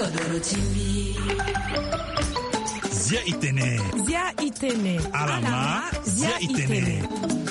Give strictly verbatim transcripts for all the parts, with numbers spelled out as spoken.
Kodoro Chimbi. Zia itene. Zia itene. Alama. Zia itene.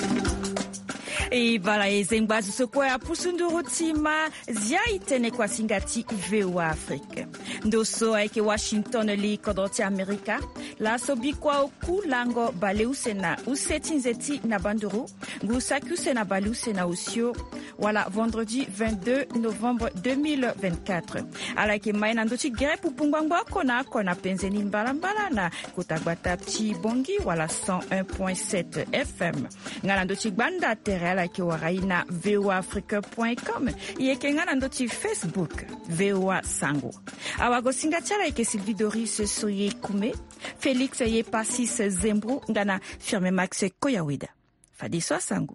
E vala ezengbazi soko ya pusunduru tima zia itene kwa singati V O A Afrique. Ndoso aike Washington li kodoti Amerika. La sobi kwa oku lango bale usena usetinzeti na banduru. Ngusaki usena bale usena usio. Voilà, vendredi vingt-deux novembre deux mille vingt-quatre. Alaike maina ndochi gere pupungwangwa kona kona penzeni mbalambala na kutagbata pti bongi wala cent un virgule sept F M. Ngana ndochi gbanda tere alaike waraina V O A Afrique point com. Ieke ngana ndochi Facebook V O A Sango. Awago singatia ike Sylvie Doris Soye Kume. Félix ye Passis Zembro ngana firme Max Koyawida. Fadiso Sango.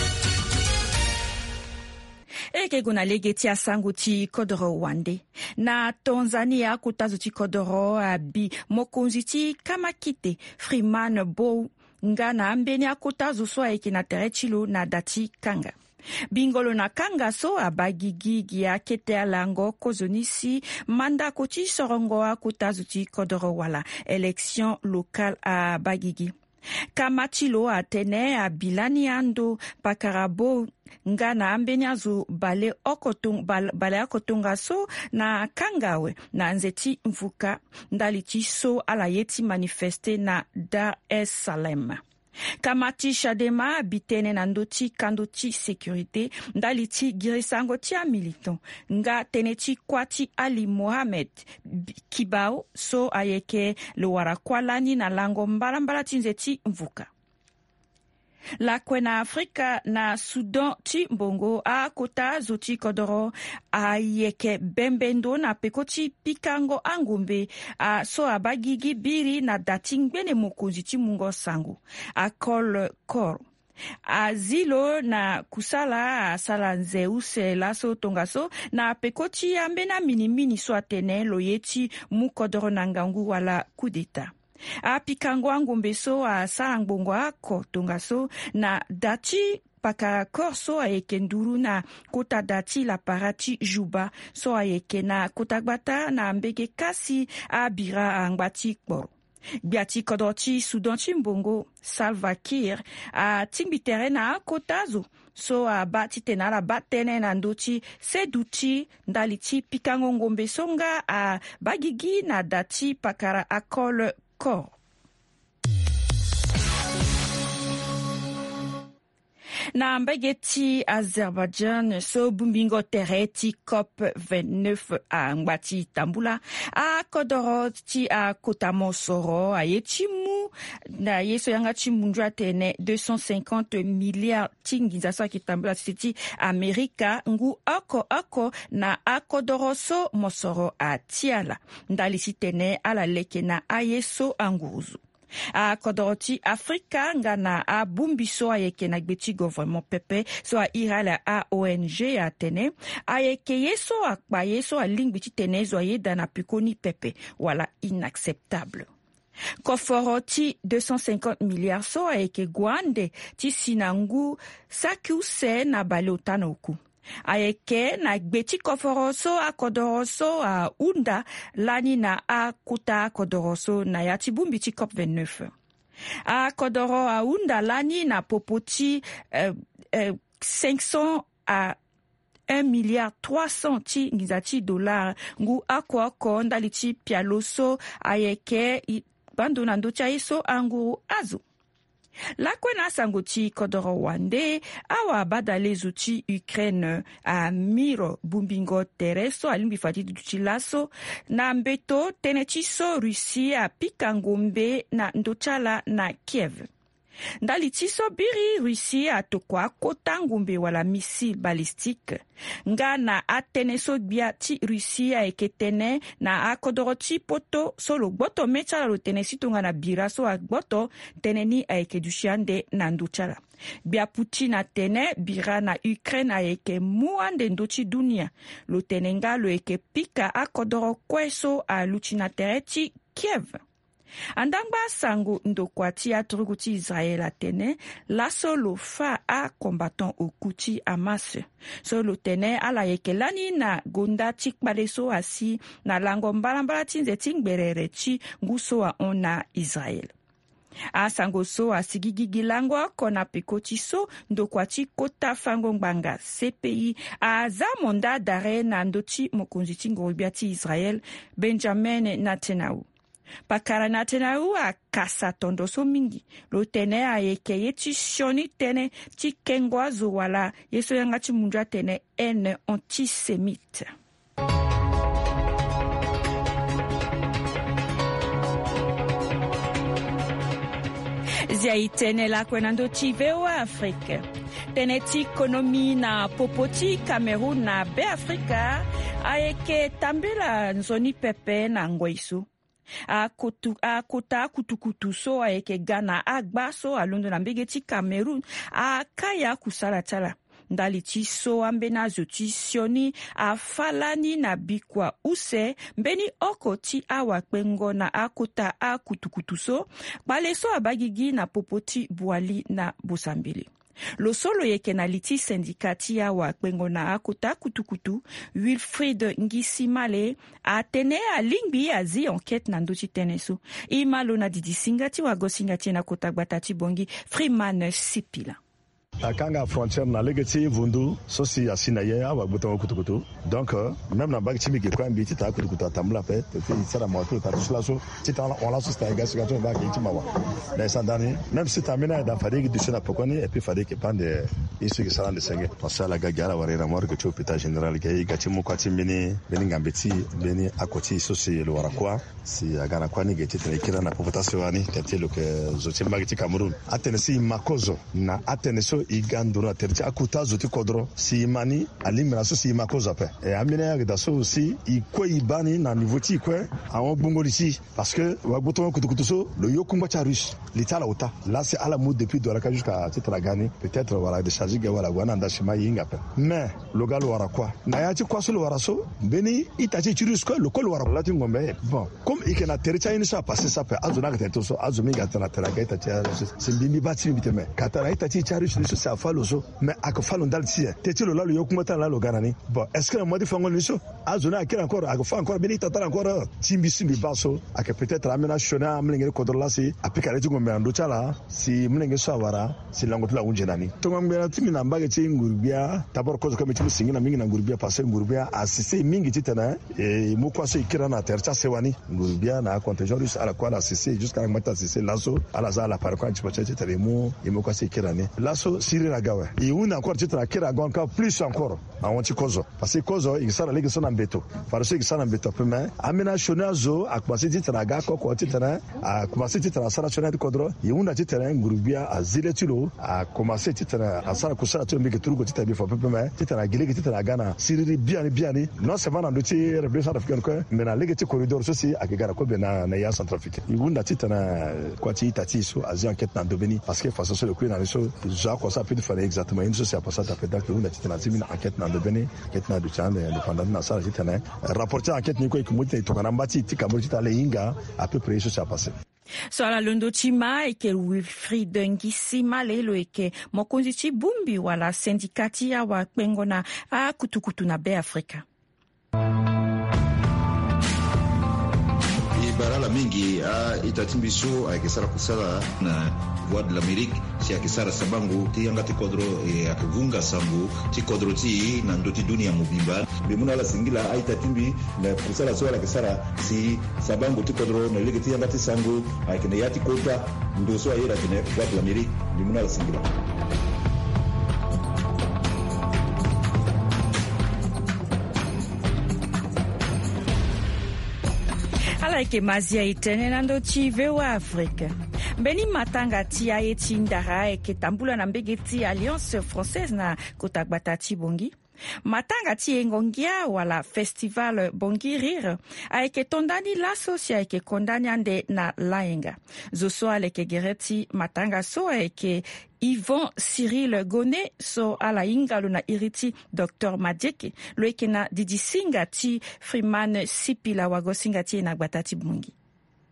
Eke guna legeti ya sangu ti kodoro wande. Na Tanzania kutazu ti kodoro abi mokonzi ti kamakite Freeman Bo ngana ambeni akutazu so eke na terechilo na dati kanga. Bingolo na kanga so abagigi gia kete alango kozonisi manda koti sorongo akutazu ti kodoro wala election locale a bagigi. Kamatilo atene a bilani ando pakarabo ngana ambeni azu bale okotung bal, bale okotunga so na kangawe na nzeti mfuka ndaliti so ala yeti manifeste na Dar es Salaam. Kamati Chadema bitene na ndoti kandoti sécurité ndaliti girisango tia militant nga teneti kwati Ali Mohamed Kibao so ayeke lo warakwalani na lango mbalambala tinzeti mvuka. La kwena Afrika na Sudan ti mbongo a kota zoti kodoro a yeke bembendo na pekoti pikango angumbe a so abagigi biri na datingbene mokonzi ti mungo sango a kol kor a zilo na kusala a sala nze use laso tongaso na pekoti ambena mini mini so atene loyeti mukodoro na ngangu wala kudeta. A pikango angumbeso a salangbongo ako tongaso na dati paka korso a eke nduru na kota dati la parati juba so a eke na kota gbata na mbege kasi a bira a ngbati kporo. Biati kodoti Sudan chimbongo Salva Kiir a tingbitere na kotazo so a bati tenala batene na ndochi seduti ndaliti pikango ngombe songa a bagigi na dati pakara akol kor. Na mbegeti Azerbaijan so bumbingo tereti COP vingt-neuf a ngbati tambula a kodoro ti a kotamo soro a yetimu na yeso yanga chimunjwa tene deux cent cinquante milliards tingiza so ki tambula titi Amerika ngu ako ako na akodoro so mosoro a tiala ndali sitene ala leke na ayeso anguzu. A kodoroti Afrika ngana a bumbiso ayeke na gbeti gouvernement pepe so a irala a O N G a tene ayeke yeso akpa yeso a lingbiti tene zo ayeda na pikoni pepe wala inacceptable. Koforoti deux cent cinquante milliards so ayeke gwande ti sinangu sakiuse na bale otanoku. Ayeke na gbeti koforoso a kodoroso a unda lani na a kuta kodoroso na yati bumbiti COP vingt-neuf. A kodoro a unda lani na popoti euh, euh, cinq cents à un milliard trois cents ti ngizati dollars ngu ako ako ndaliti pialoso ayeke bando na ndoti ayeso anguru azu. La kwena sangoti kodoro wande awa badale zuti Ukraine a miro bumbingo tereso alimbi fati duti laso na mbeto tenechi so Russie a pikangombe na ndochala na Kiev. Ndali tiso biri Russie a tokwa kota ngumbe wala missile balistique. Nga na ateneso bia ti Russie a eketene na akodoro ti poto solo gboto mechala lo tenesi tonga na bira so a gboto teneni a ekedushande na nduchala. Bia Putin a tene bira na Ukraine a eke muande ndochi dunia. Lo tenenga lo eke pika akodoro kweso a luchinatere ti Kiev. andangba sango ndokwati aturuguti Israel atene laso lo fa a combattant okuti Hamas so lo tene ala yekelani na gonda tikpaleso asi na lango mbalambala tinze tingberere chi nguso a ona Israel a sango so asigigigi langwa kona pekoti so ndokwati kota fango ngbanga C P I a za monda dare na ndochi mokonzi tingoribiati Israel Benjamin Netanyahu pakara Netanyahu a kasa tondo so mingi lo tene a yeke yeti shoni tene ti kengwa zo wala yeso yanga ti munja tene en antisémite. Zia itene la kwenando ti V O A Afrique. Tene ti ekonomi na popoti Cameroun na be Afrika ayeke tambela nzoni pepe na ngweiso. Akutu akuta kutukutu so ayeke Ghana agba so alondo na mbege ti Cameroun akaya kusala tala. Ndali ti so ambena zo ti sioni a falani na bikwa use mbeni oko ti awa kpengo na akuta a kutukutu so bale so abagigi na popoti buali na bosambili. Lo solo yeke na liti sindikati awa kpengo na akuta kutukutu Wilfried Ngisimale a tene a lingbi a zi enquête na ndoti tene so. Imalo na didi singati wa gosingati na kota gbatati bongi Freeman Sipila. Akanga frontière na legeti vundu sosi asina ye awa buton kutukutu donc même na bagti mi ke kwa mbi tita kutukutu tambla pe te sera moto ta sula so tita on la so sta gas gato ba ke timawa na sandani même si tamina da fadigi du sena pokoni et puis fadigi pande isu ke sala de senge pasala gagara warera morgue to hôpital général ke gati mu kwati mini beni ngambeti beni akoti sosi lo warakwa si agana kwani ke tita kira na population wani tete lo ke zoti magiti Cameroun atenesi makozo na ateneso igandura terti akuta zoti kodro si mani alimira so si makoza pe e amina ya da so si iko ibani na niveau ti ko awon gbongo ici parce que wa boton kutukutu so le yokumba cha russe l'itala ota là c'est à la mode depuis de la jusqu'à titra gani peut-être voilà de charger wala wana nda shima yinga pe mais le galo wara quoi na ya ti kwa so le wara so beni itachi ci russe ko le ko le wara la ti ngombe bon comme ikena terti ini so passer ça pe azuna ka terto so azumi ga tana tera ga itachi c'est bimbi bati biteme katara itachi cha russe so ça falo so mais akofalo ndalti teti lo lalo yokumata la lo ganani bon est-ce que le modi fango ni so azuna akira encore akofa encore bini tata encore timbi simbi baso ake peut-être amena shona mlenge ko dola si apika leti ngombe ando chala si mlenge so awara si lango tula unje nani to ngombe na timi na mbage ti ngurbia tabor ko ko meti singi na mingi na ngurbia passer ngurbia asise mingi titana e mu kwa se ikira na tercha sewani ngurbia na contingent russe ala kwa la cc jusqu'à mata cc laso ala za la par kwa ti pache tele mu e mu kwa se ikira ni laso siri na gawe e una encore titra kira gonka plus encore a wonti kozo parce que kozo ikisara legi sona mbeto farso ikisara mbeto peme amena shonazo akbasi titra ga ko ko titra a commencer titra sara shona kodro e una titra ngurubia azile tulo a commencer titra asara kusara to mbeke turugo titra bi fo peme titra gilegi titra gana siriri biani biani non c'est pas dans le ti république africaine ko mais na legi ti corridor so si akigara ko be na na ya centrafrique e una titra ko ti tati so azi enquête na dobeni parce que face so le kuina so ja ko ça peut faire exactement une chose c'est pas ça ta pédale que on a titana une enquête na de bene enquête na du chan indépendant na ça titana rapporter enquête ni ko ikumute to kana mbati tikambo titale inga à peu près ça passé so ala londo chima eke Wilfried Ngisimale lo eke mokonzi chi bumbi wala sindikati ya wa kpengo na a kutukutu na be Afrika barala mingi a itatimbiso akisara kusala na voix de l'Amérique si akisara sabangu ti yanga ti kodro e akivunga sangu ti kodro ti na ndoti dunia mubimba bimuna la singila a itatimbi na kusala so akisara si sabangu ti kodro na lege ti yanga ti sangu akine yati kota ndo so ayera tene voix de l'Amérique bimuna la singila ke mazia itene nando ti V O A Afrique. Beni matanga ti aye ti ndara e ke tambula na mbege ti Alliance Française na kota gbata ti bongi. Matanga ti engongia wala festival bongi rire aeke tondani laso si aeke kondani ande na laenga. Zoso aleke gereti matanga so aeke Yvon Cyril Goné so ala ingalo na iriti Docteur Madjeke lo eke na didi singa ti Freeman Sipila wago singa ti na gbata ti bongi.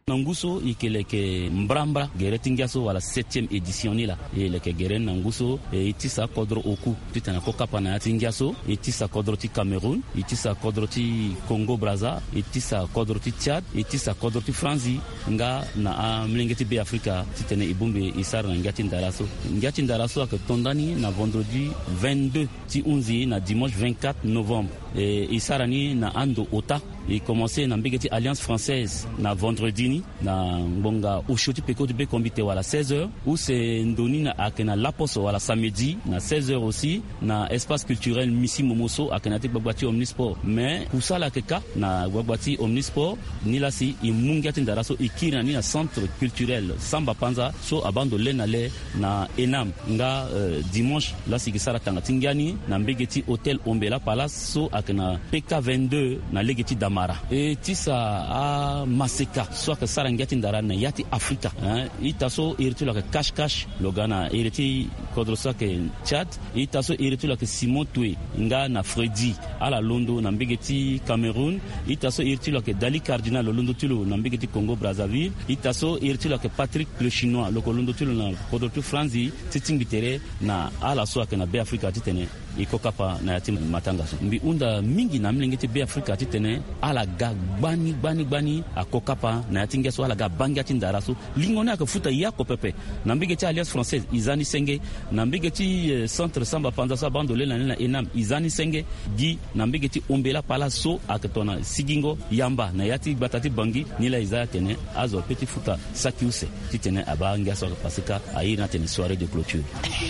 Nanguso ikeleke mbrambra gere tingaso wala septième édition ni la eleke gere nanguso e itisa kodro oku titana ko kapana ya tingaso itisa kodro ti Cameroun itisa kodro ti Congo Brazza itisa kodro ti Tchad itisa kodro ti Franzi nga na a mlingeti be Afrika titene ibumbe isar na ngati ndaraso ngati ndaraso ak tondani na vendredi vingt-deux ti unzi na dimanche vingt-quatre novembre e isarani na ando ota et commencé na mbegeti Alliance Française na vendredi ni na mbonga ushoti peko de be comité wala seize heures ou c'est ndoni na akena laposo wala samedi na seize heures aussi na espace culturel Misi Momoso akena te gbagwati Omnisport mais kusala keka na gbagwati Omnisport ni la si imungati ndaraso ikira ni na centre culturel Samba Panza so abando le na le na Enam nga euh, dimanche la si kisara tanga tingani na mbegeti hôtel Ombela Palace so akena P K vingt-deux na legeti Dama et tisa a maseka soit que sarangati ndara na yati Afrika hein itaso irtula que cash cash logana irti kodrosa que Tchad itaso irtula que Simon Toué nga na Freddy ala Londo na mbegeti Cameroun itaso irtula que Dali Cardinal Londo tulo na mbegeti Congo Brazzaville itaso irtula que Patrick le chinois lo Londo tulo na kodrotu Franzi titingitere na ala soit que na be Afrika titene ikokapa na yati matangaso mbi unda mingi na mlengeti be Afrika titene ala ga bani bani bani akokapa na yatinga so ala ga bangi atindaraso lingona ka futa yako pepe na mbigeti Alliance Française izani senge na mbigeti uh, centre Samba Panza sa bandole na na Enam izani senge gi na mbigeti Ombela Palace so akatona sigingo yamba na yati batati bangi nila iza tene azo petit futa sakiuse titene abanga so pasika ayi na tene soirée de clôture.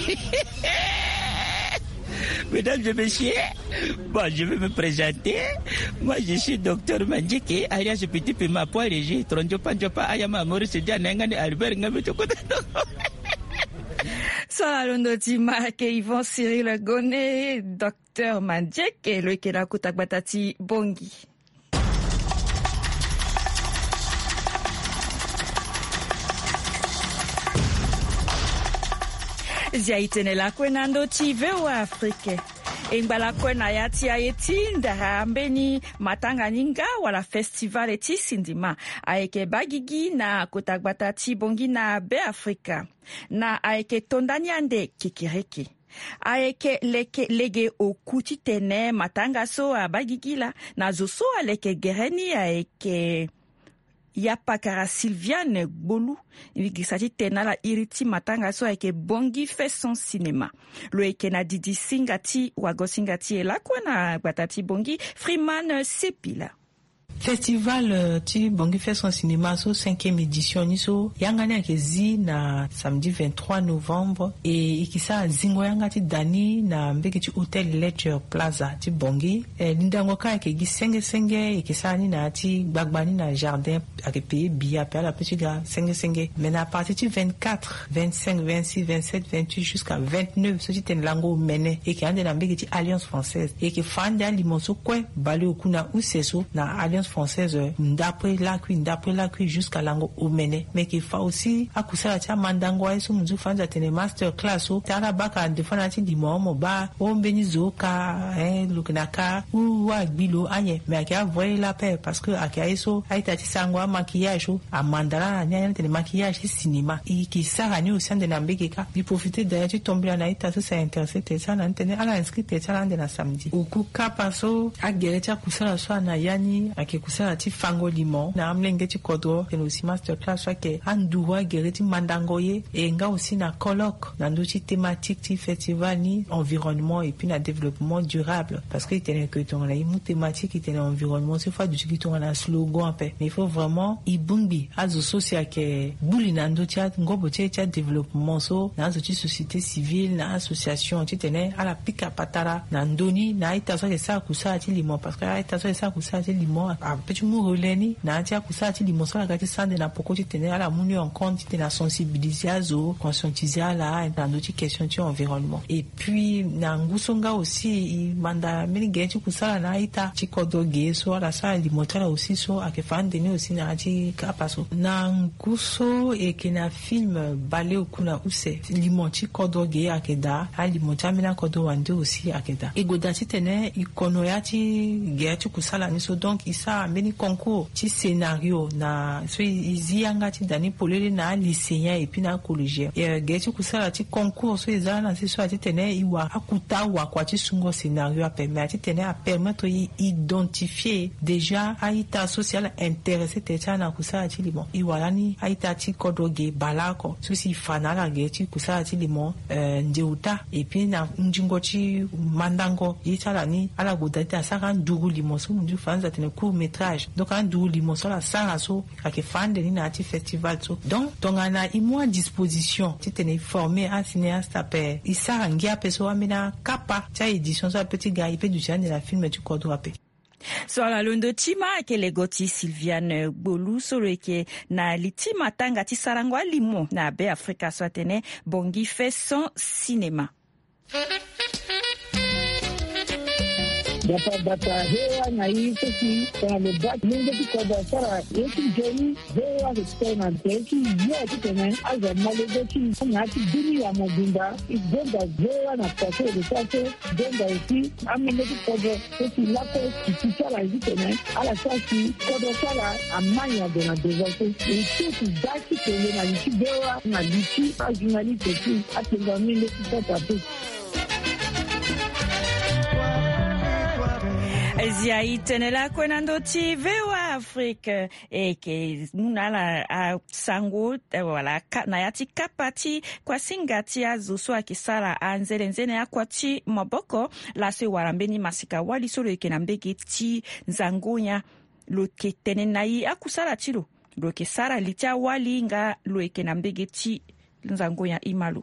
Mesdames et messieurs, bon, je vais me présenter. Moi, je suis docteur Mandjiki, alias Petit Pima Poirégi, Tronjopa Jopa, Ayama Maurice Dianengani, Albert Ngabetokota. Salalondo Timake, Yvon Cyril Gone, docteur Mandjiki, le Kela Kutakbatati Bongi. Zia itenela kwenando tive wa Afrike. Ingbala kwena yati ayetinda hambeni matanga ninga wala festival eti sindima. Aeke bagigi na kutagbata ti bongi na be Afrika. Na aeke tondanyande kikiriki. Aeke leke lege okuti tene matanga so a bagigila. Na zoso aleke gereni aeke... Yapakara Sylviane Bolu, Igisati Tenala Iriti Matanga so eke Bongi fait son cinéma. Lo eke na Didi Singati, Wago Singati e la kwana batati Bongi, Freeman Sepila. Festival uh, ti Bongi fait son cinéma so cinquième édition ni so yangani akezi na samedi vingt-trois novembre et ikisa zingo yangati dani na mbeki ti Hotel Lecture Plaza ti Bongi e lindango ka akegi senge senge ikisa ni na ti gbagbani na jardin ake paye bia pe la petit gars senge senge mais na partir ti vingt-quatre, vingt-cinq, vingt-six, vingt-sept, vingt-huit jusqu'à vingt-neuf so ti ten lango mene e ki ande na mbeki ti Alliance Française e ki fande a limonso kwe bale okuna useso na Alliance Française d'après la cuisine d'après la cuisine jusqu'à lango omene mais qu'il faut aussi à kusala cha mandango eso munzu fanja tene master class o tara baka defana ti dimo mo ba o benizo ka eh lukinaka ou wa gbilo anye mais akia voyer la paix parce que akia eso aita ti sangwa maquillage o amandala nya tene maquillage cinéma et qui sara ni au sein de nambekeka di profiter de ti tomber na ita so ça intercepter ça na tene ala inscrite ça na na samedi o ku kapaso agereta kusala so na yani akikusala ti fango limon na amlenge ti kodro et aussi masterclass soit que anduwa gereti mandangoye et nga aussi na colloque na ndoti thématique ti festival ni environnement et puis na développement durable parce que tene que ton la imu thématique qui tene environnement c'est fois du qui ton na slogan pe mais il faut vraiment ibumbi azo social que buli na ndoti ngobo ti ti développement so na ndoti société civile na association ti tene ala pika patara na ndoni na ita so que ça kusa ti limon parce que ita so ça kusa ti limon a petit muroleni na tia kusa ti limon so la gati sande na poko ti tene ala muni en compte ti na sensibiliser azo conscientiser ala na ndoti question ti environnement et puis na ngusonga aussi manda mini geti kusa na ita ti kodoge so ala sa limon tala aussi so akefande ni aussi na ti kapaso na nguso e kena film bale okuna use limon ti kodoge akeda a limon tamina kodo wande aussi akeda e godati tene ikono ya ti geti kusa la ni so donc isa sa mbeni concours ti scénario na so izi yanga ti dani polele na lycéen et puis na collégien e ge ti kusala ti concours so eza na si so ti tene iwa akuta wa kwa ti sungo scénario a permettre ti tene a permettre i identifier déjà aita social intéressé te na kusala ti limon iwa yani aita ti kodoge balako so si fanala ge ti kusala ti limon euh, ndeuta et puis na njingo ti mandango yitala ni ala godata saka ndugu limon so mundu fanza tene court métrage donc un ndugu limon so la sala so ake fande ni na ti festival so donc tongana i mo disposition ti tene formé un cinéaste ape isara ngia pe so amena kapa ta édition so petit gars il peut du genre de la film tu kodo ape so la londo tima ke legoti Sylviane Bolu solo ke na litima tanga ti sarangwa limo na be Afrika so tene bongi fait son cinéma. Data data hewa na hii sisi kwa mbaki mungu kwa sara yetu jeni hewa kutena teki yeye kitene aza malezeki na ati dini ya mobimba ibonda hewa na pase de pase bonda ici amene kwa sisi lako kitala kitene ala sasi kwa sala amanya de na dezote et tout daki tele na liti hewa na liti ajinali teki atenga mimi kitata Zia itenela kwenando ti vewa Afrique e ke munala a sango wala na yati kapati kwa singati ya zusu akisara anzele nzene ya kwa ti maboko la se warambeni masika wali solo ike na mbegi ti nzangonya lo ke tenenai akusara tilo lo ke sara litia wali nga lo ike na mbegi ti nzangonya imalu.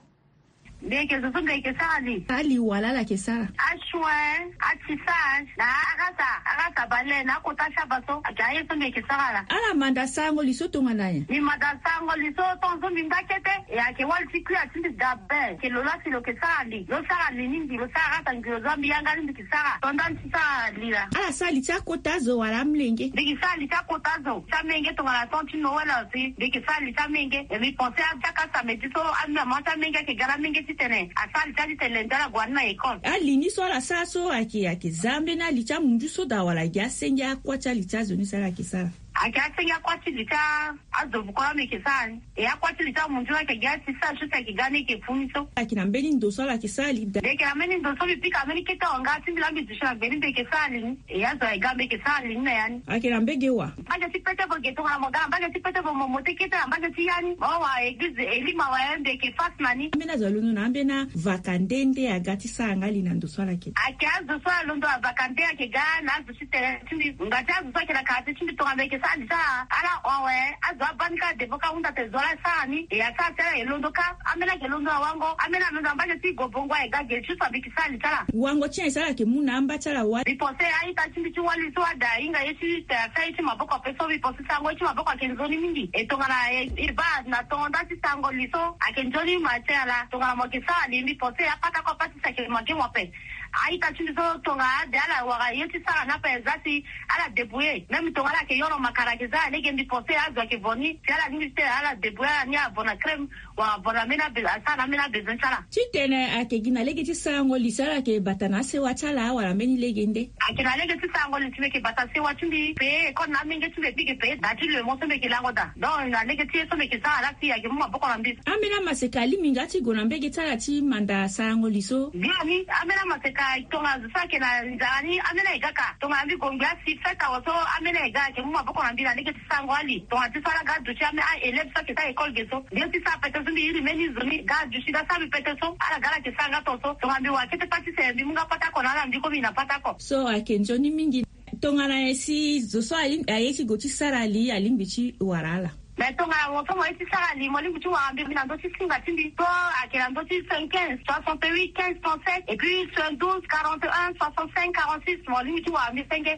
Deke zuzunga ikesali ali walala kesara ashwe atisaj na agasa agasa bale na kotasha baso ajaye zunga ikesala ala manda sango lisoto nganaye ni manda sango lisoto zunga ndakete ya ke walti ku atindi dabe ke lola silo kesali lo sara ninindi lo sara tangiro zambi yanga ndi kesara tondan tsa lila ala sali tsa kotazo wala mlenge deke sali tsa kotazo tsa menge to ngala tonti no wala si deke sali tsa menge e mi pense a tsa sa medito amna mata menge ke gara menge tene asali tali telendala gwana ekon ali ni so la saso aki aki zambe na licha mundu so da wala ya senja kwa cha licha zoni sala kisara akasenga kwa tilita azobukola mekesani e akwati lita mundu wake gati sa shuta kigani ke funso akina mbeni ndoso la kisali deke ameni ndoso bipika ameni keta ongati mbilambi dishana beni beke sali e azo aigambe ke sali na yani akina mbege wa baje tipete bo geto na mogala baje tipete bo momote keta baje tiyani bawa egize elima waende ke fasmani amena zalunu na ambena vakandende agati sanga lina ndoso la ke akazo so alondo vakande ake gana azo sitele tindi ngata azo so kila kati tindi to ambeke salisa ala owe azwa banka devoka unda tezola sani ya sasa elondoka amena kelondo wango amena ndo ambaje ti gobongwa egage chusa bikisali tala wango chen sala ke muna amba tala wa bipose aita chindi chiwali so ada inga yesi ta sai maboko peso bipose sango chi maboko akenzoni mingi etongana iba na tonda ti sango liso akenjoni matela tongana mokisali bipose apata ko pati sake magemo pe aita chindi so tonga dala waga yesi sala na pezati ala debouye même tonga la ke yoro makarakiza lege bipose azwa ke boni ala ni te ala debouye ni abona crème wa bona mena be asana mena be zentsala titene akegina lege ti sango lisala ke batana se watala wala meni legende akina lege ti sango lisime ke batase watindi pe ko na minge ti bige pe dati le mo sembe ke langoda donc na lege ti so me ke sala ti ya ke mo boko na mbi amena masekali mingati gona mbege tala ti manda sango liso biani amena maseka tonga zake na nzani amena igaka tonga mbi gonga si feta waso amena igaka ke mo boko na mbi na lege ti sango ali tonga ti sala ga duchi ame a eleve sa ke ta école geso bien ti sa pete zumbi iri meni zumi ga duchi da sa bi pete so ala gala ke sanga to so tonga mbi wa kete pati se mbi munga pata ko na mbi ko mina pata ko so akenjoni mingi tonga na esi zoso ali ayesi goti sarali alimbichi warala Metonga woto mo eti sala li mo limbu wa ambi na ndo singa tindi to akela ndo quinze soixante-huit quinze trente-sept et puis douze quarante et un soixante-cinq quarante-six mo limbu wa ambi cinq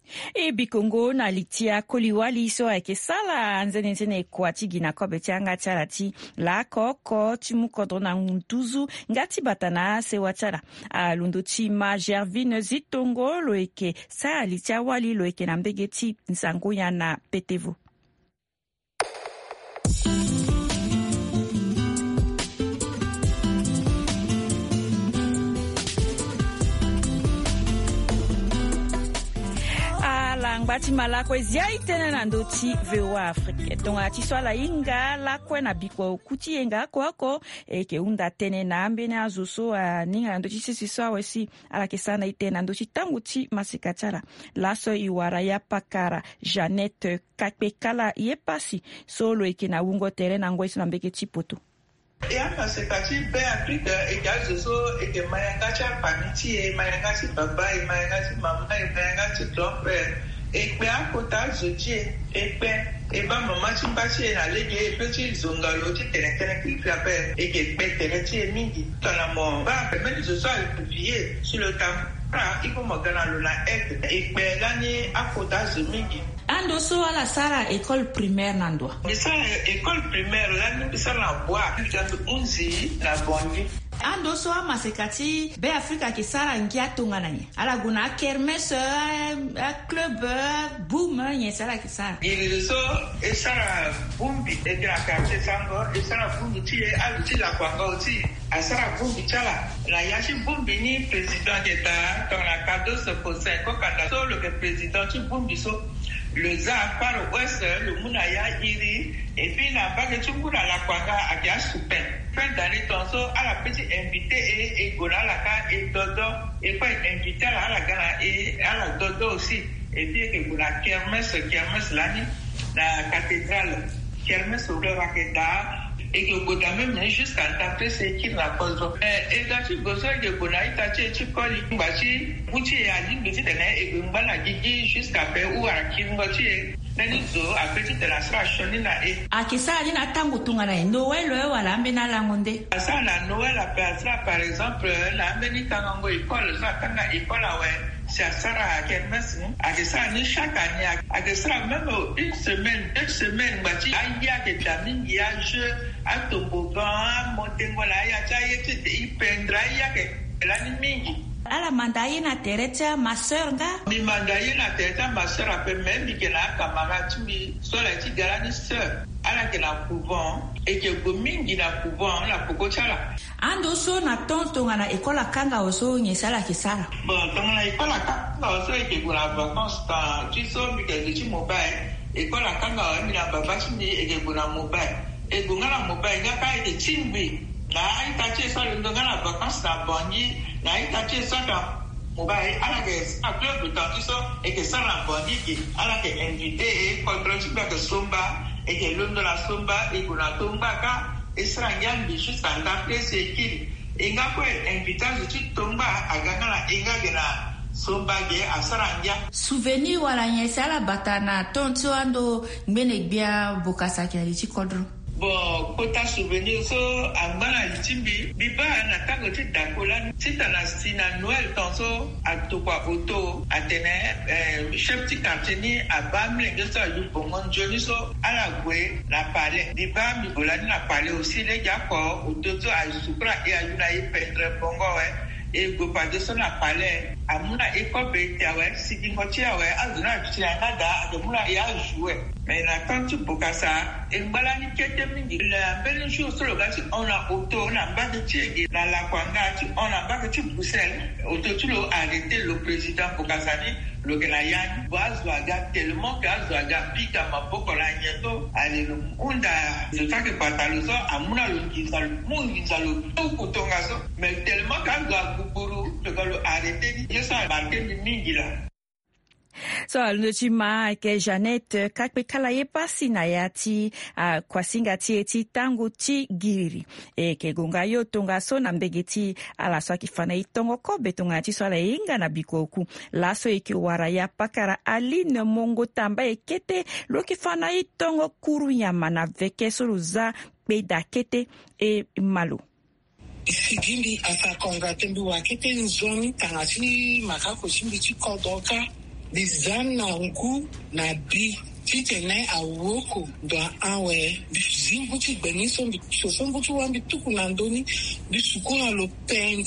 e bikongo na litia koliwali so ake sala anzene nzene kwati gina kobe tianga charati la koko timukodro na ntuzu ngati batana se wachara a lundo tima Gervine Zitongo lo eke sa litia wali lo eke na mbegeti nsango ya na petevo bati malako zia itene na ndoti V O A Afrique tonga tiswala inga la kwena biko kuti enga kwako e ke unda tene na ambene azuso uh, ninga ndoti sisiso wesi ala kesana itena ndoti tanguti masikachara laso iwara ya pakara Jeannette Kakpekala yepasi solo ikina ungo terena ngwesi na mbeke chipoto. E ama se kati be Afrique e gazo so e ke mayanga cha paniti e mayanga si baba e mayanga si mama e mayanga si grand-père e pe akota zodie e pe e ba mama si pasi na lege e petit zongalo ti tene tene ki fi appelle e ke pe tene ti mingi tana mo ba pe me zo so publier sur le temps pra iko magana lo na et e pe lani akota zo mingi. Ando so ala sara école primaire nandwa. Bisa école primaire lani bisa na bois tanto unzi na bongi. Ando so amasekati be Afrika ki sara ngia tungananye. Ala guna kermesse a club boom nye sara ki sara. Il so e sara bumbi e gra quartier sango e sara bumbi ti e aluti la kwanga ti. A sara bumbi chala. La yashi bumbi ni président d'État dans la cadeau se possède ko kanda so le président ti bumbi so le za par ouest le munaya iri et puis la bague chungura la kwanga akia super fin d'année tonso à la petite invité et et gola la ka et dodo et pas invité à la gana et à la dodo aussi et puis que gola kermesse kermesse l'année la cathédrale kermesse au le wakeda et que goda même jusqu'à taper c'est qui la pose et dans tu besoin de gola ita tu tu colli bachi muti a dit de tene et ngala gigi jusqu'à faire ou à kingochi nanizo a petit de la station na e akisa ali na tango tunga na Noël wala mbena la ngonde asa la Noël a par exemple la mbeni tango école ça tanga école ouais c'est ça à kermesse akisa ni chaque année akisa même une semaine deux semaines bati aya que taming ya jeu à toboggan montengola ya chaye ti pendra ya que la mingi ala mandaye na tereta ma sœur nga mi mandaye na tereta ma sœur a peut même que la camarade mi so la ti galani sœur ala que la couvent et que gomingi na couvent la pokochala ando so na tonto na école kanga oso nyesala kisala bon dans la école kanga oso et que pour la vacances ta tu so mi que tu mobile école kanga mi na baba ti et que pour la mobile et gongala mobile nga ka et timbi la ita che so le ngala vacances na bonyi na ita che so da mobile ala que a club tant so et que ça la bonyi qui ala que invité et contrôle que somba et que l'homme de la somba et qu'on a tomba ka et ça ngambi juste en d'après c'est qui et nga ko invité je tu tomba agana inga gena somba ge asaranja souvenir wala nyesala batana tonto ando ngene bia bokasa ki ti kodro. Bon, kota souvenir so angana litimbi biba na tango ti dakola ti tala sina Noël tonso atokwa auto atene eh, chef ti quartier ni abamle ngeso yu bongon joni so ala gwe la palais biba mi bolani la palais aussi les gars ko auto to a supra e ayuna e pendre bongo we e go pa de so na palais amuna e ko be ti awe sigi ko ti awe azuna ti ngada amuna e a jouer mais la quand tu bokasa e balani kete mingi la belle chose sur le gars on a auto on a pas de tiegi la la kwanga on a pas de Bruxelles auto tu lo arrêté le président Bokasani le Gelayan Boazwaga tellement qu'Azwaga pika maboko la nyeto ale unda je sais que pataloso amuna lo kizalo mungi zalo kutonga so mais tellement qu'Azwaga buru le gars lo arrêté je sais marqué mingi là. So alunochima ke Jeannette Kakpekala yepasi na yati uh, kwa singa tieti tangu ti giriri e ke gonga yo tonga so na mbegeti ala so kifana itongo kobe tonga ti so la inga na bikoku laso eki wara ya pakara Aline Mongo tamba ekete lo kifana itongo kuru nyama na veke soluza peda kete e malo Sigimbi asa konga tembi wakete nzoni tangati makako simbi ti kodoka bizan na nku na bi titene awoko do awe bizimbu ti gbeni so so so bu tu wa bi tuku na ndoni bi sukura lo pendre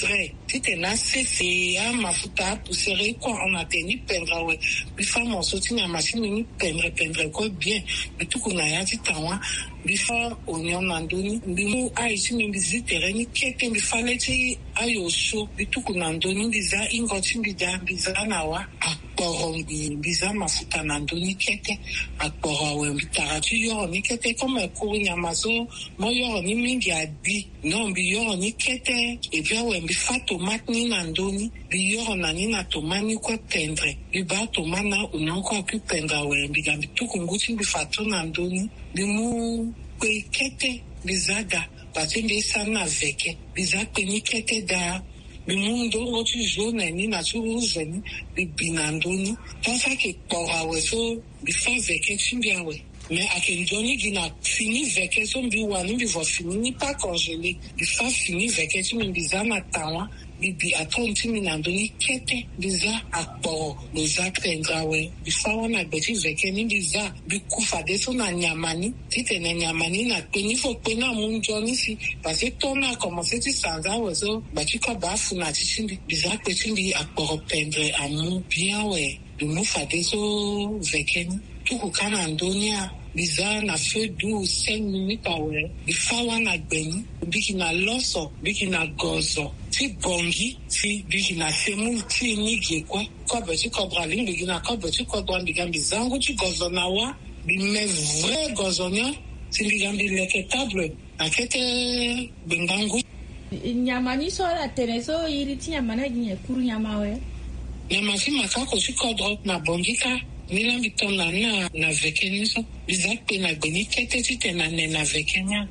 tite na sese ya mafuta pusere kwa on a teni pendra we bifa monso tina machine ni pendre pendre ko bien bituku na ya titawa bifa onion nandoni bimu aishi mbizi tereni kete bifale ti ayosho bituku nandoni biza ingoti bida biza nawa akporombi biza mafuta nandoni kete akporo we bitarati yo ni kete comme kunya mazo moyo ni mingi abi non bi yo ni kete e bien we bifa tomate ni nandoni bi yo na ni na tomani ko tendre bi ba tomana unon ko ku pendra we bi gambi tuku nguti bifa to nandoni bimu kwe kete bizaga batende sana veke bizakwe ni kete da bimundo ngoti jone ni na turuzeni bibinandoni tanfa ke pora weso bifa veke chimbiawe mais akenjoni gina fini veke so mbi wanu bi vo fini ni pas congelé bifa fini veke chimbi bizana tawa bibi atonti minandoni kete biza akporo biza pendrawe bifa wana beti veke ni biza bikufa deso na nyamani tite na nyamani na peni fo pena munjoni si parce que tona commencé ti sanza weso bachiko bafu na chichindi biza petindi akporo pendre amu bien we bimufa deso veke ni tuku kana ndonia biza na feu doux cinq minutes awe bifa wana gbeni biki na loso biki na gozo ti bongi ti biki na semu ti nige kwa kwa beti kobra limbi gina kwa beti kobra mbigambi zangu ti gozo na wa bime vrai gozonia ti mbigambi leke table na kete bengangu nyama ni so la teneso iri ti nyama na ginye kuru nyama we nyama si makako ti kodro na bongi ka nila mitona na na vekeniso bizakpe na gbeni kete ti tena ne na vekenya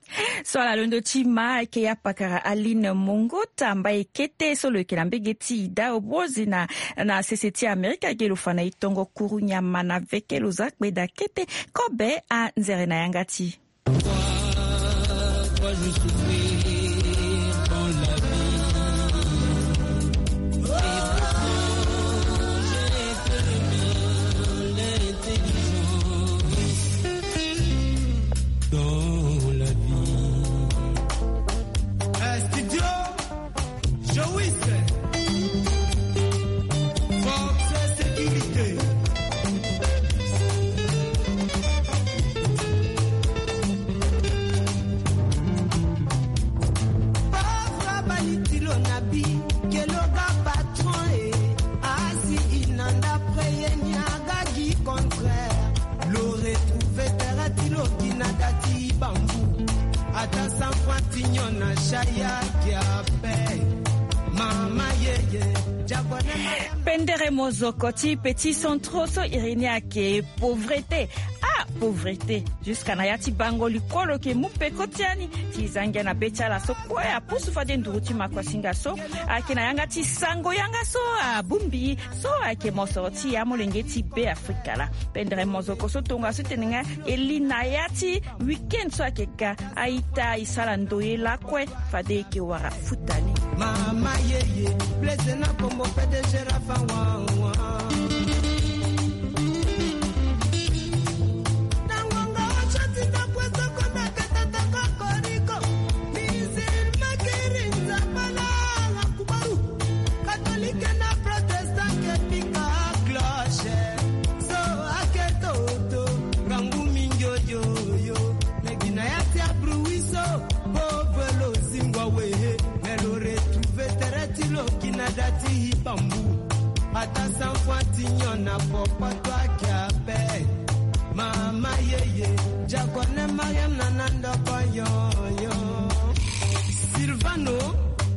swala londo ti ma ke ya pakara Aline Mongota ambaye kete solo ke lambege ti da obozi na na sese ti Amerika ke lufana itongo kuru nyama na veke luzakpe da kete kobe a nzere na yangati Pendere mozoko ti petit centro so irinia ke pauvreté ah pauvreté jusqu'à na yati bango likolo ke mupe kotiani ti zanga na betala so kwa ya pusu fa den duruti makosinga so akina yanga ti sango yanga so a bumbi so ake mosoroti ya molenge ti be Afrika la pendere mozoko so tonga so teninga elina yati weekend so ake ga aita isala ndoye la kwe fa de ke wara futani mama yeye blesse na kombo P D G Rafa wa wa Nangonga chati ta pweso konda katata kokoriko Mizil makirinza pala kubaru Katolike na protestant ketika cloche So aketoto gangu mingo yo yo Negina yati abruiso Bovelo zingwa wehe Melore veteretilo kinadati hipambu hata sanfwati nyona popoto akiape mama yeye jakone mariam nanando koyoyo Silvano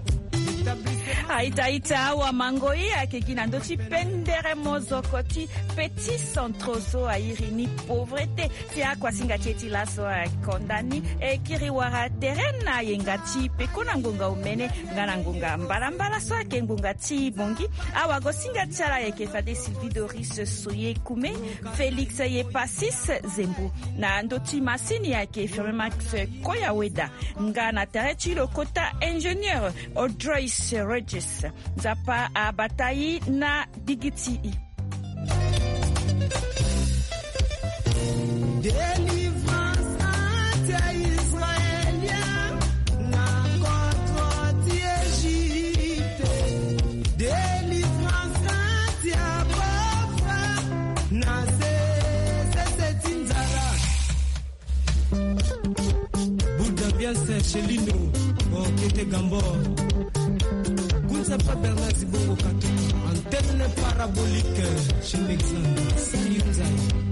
Aitaita wa mangoi akekina ndoti pendere mozoko ti petit centroso a irini pauvreté ti akwa singa teti laso a kondani e kiri wara terena yengati pekona ngunga umene ngana ngunga mbala mbala so ake ngunga ti bongi awa go singa tsala yeke fade Sylvie Doris Soye Kume Felix Yepasis Zembu na ndoti masini yake Firme Max Koya Weda ngana tarechi lokota ingénieur Audrey Regis Zapa a bataille na digiti délivrance anti-israélien na contre Égypte Prince chez Lino, oh, Kété Gambor. Kunza pa Bernard Zibongo Kato, antenne parabolique chez Alexandre. Salut Nzala.